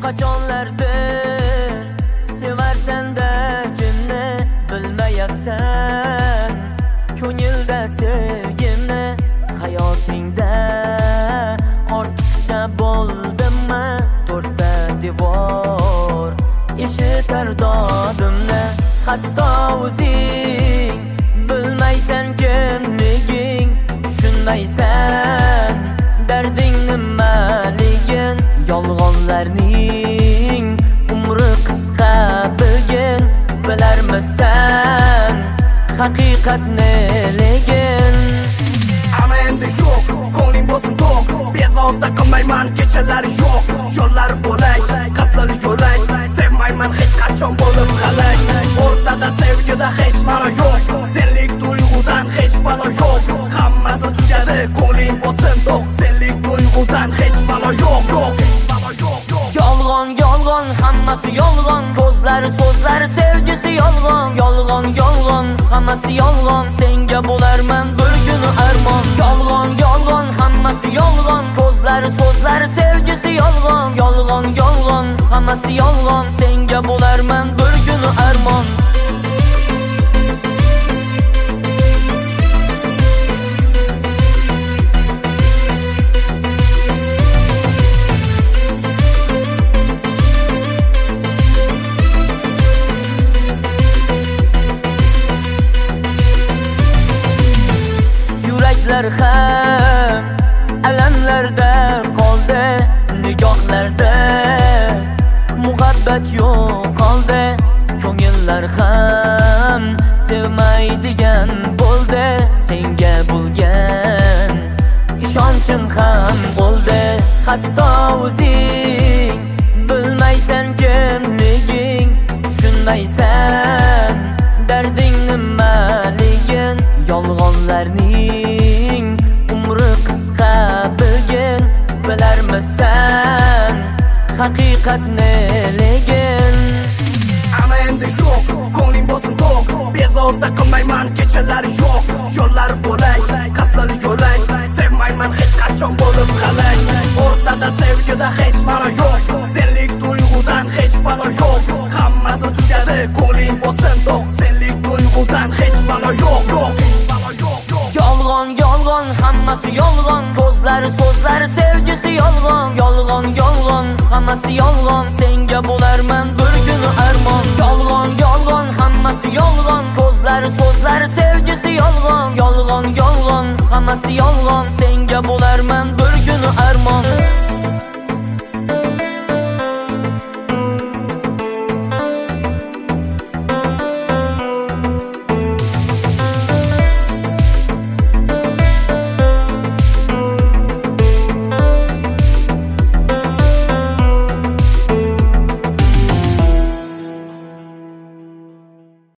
Qachonlardir sevarsan-da kimni bilmayapsan. Ko'ngilda sevgimni hayotingda ortiqcha bo'ldimmi? To'rtta devor eshitar dodimni. Hatto o'zing bilmaysan kimliging, tushunmaysan darding nimaligin. Yolg'onlarning umri qisqa bilgin, bilarmisan haqiqat neligin. Ana endi yo'q, ko'ngling bo'lsin to'q, bezovta qilmayman kechalari yo'q. Yo'llar bo'lak, qasal yo'lak, sevmayman hech qachon bo'lib qalay. O'rtada sevgida hech ma'no yo'q, senlik tuyg'udan hech balo yo'q. Hammasi tugadi, ko'ngling bo'lsin to'q, senlik tuyg'udan hech balo yo'q. Yolg'on, yolg'on, hammasi yolg'on. Ko'zlari, so'zlari, sevgisi yolg'on. Yolg'on, yolg'on, hammasi yolg'on. Senga bo'larman bir kuni armon. Yolg'on, yolg'on, hammasi yolg'on. Ko'zlari, so'zlari, sevgisi yolg'on. Yolg'on, yolg'on, hammasi yolg'on. Senga bo'larman bir kuni armon. Yuraklar ham alamlarda qoldi, nigohlarda muhabbat yo'qoldi. Ko'ngillar ham sevmaydigan bo'ldi, senga bo'lgan ishonchim ham o'ldi. Hatto o'zing bilmaysan kimliging, tushunmaysan darding nimaligin. Yolg'onlarning umri qisqa bilgin, bilarmisan haqiqat neligin. Ana endi yo'q, ko'ngling bo'lsin to'q, bezovta qilmayman kechalari yo'q. Yo'llar bo'lak, qasal yo'lak, sevmayman hech qachon bo'lib qalay. O'rtada sevgida hech ma'no yo'q, senlik tuyg'udan hech balo yo'q. Hammasi tugadi, ko'ngling bo'lsin to'q, senlik tuyg'udan hech balo yo'q. Yolg'on, yolg'on, hammasi yolg'on. Ko'zlari, so'zlari, sevgisi yolg'on. Yolg'on, yolg'on, hammasi yolg'on. Senga bo'larman bir kuni armon. Yolg'on, yolg'on, hammasi yolg'on. Ko'zlari, so'zlari, sevgisi yolg'on. Yolg'on, yolg'on, hammasi yolg'on.